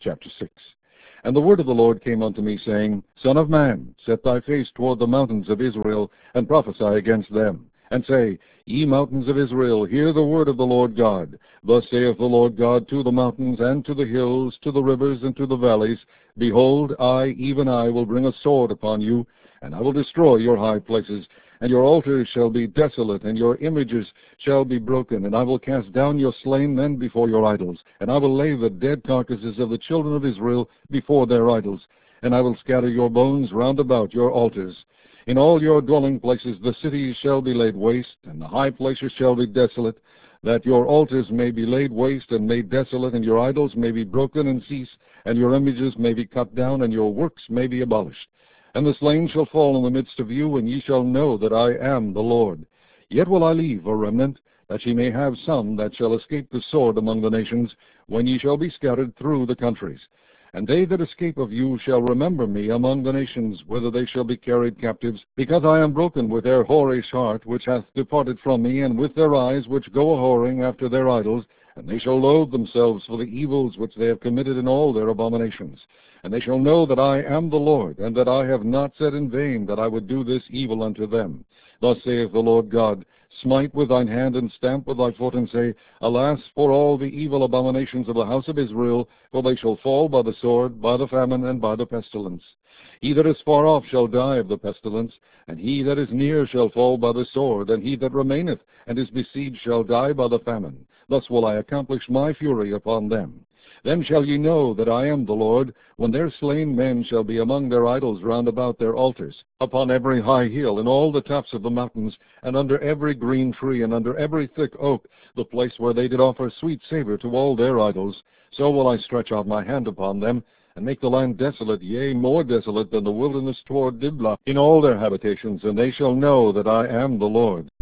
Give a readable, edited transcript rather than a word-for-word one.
Chapter 6. And the word of the Lord came unto me, saying, Son of man, set thy face toward the mountains of Israel, and prophesy against them, and say, Ye mountains of Israel, hear the word of the Lord God. Thus saith the Lord God to the mountains, and to the hills, to the rivers, and to the valleys, Behold, I, even I, will bring a sword upon you, and I will destroy your high places, and your altars shall be desolate, and your images shall be broken, and I will cast down your slain men before your idols, and I will lay the dead carcasses of the children of Israel before their idols, and I will scatter your bones round about your altars. In all your dwelling places the cities shall be laid waste, and the high places shall be desolate, that your altars may be laid waste and made desolate, and your idols may be broken and cease, and your images may be cut down, and your works may be abolished. And the slain shall fall in the midst of you, and ye shall know that I am the Lord. Yet will I leave a remnant, that ye may have some that shall escape the sword among the nations, when ye shall be scattered through the countries. And they that escape of you shall remember me among the nations, whither they shall be carried captives, because I am broken with their whorish heart, which hath departed from me, and with their eyes, which go a-whoring after their idols, and they shall loathe themselves for the evils which they have committed in all their abominations. And they shall know that I am the Lord, and that I have not said in vain that I would do this evil unto them. Thus saith the Lord God, Smite with thine hand, and stamp with thy foot, and say, Alas for all the evil abominations of the house of Israel, for they shall fall by the sword, by the famine, and by the pestilence. He that is far off shall die of the pestilence, and he that is near shall fall by the sword, and he that remaineth and is besieged shall die by the famine. Thus will I accomplish my fury upon them. Then shall ye know that I am the Lord, when their slain men shall be among their idols round about their altars, upon every high hill, in all the tops of the mountains, and under every green tree, and under every thick oak, the place where they did offer sweet savour to all their idols. So will I stretch out my hand upon them, and make the land desolate, yea, more desolate than the wilderness toward Diblah, in all their habitations, and they shall know that I am the Lord.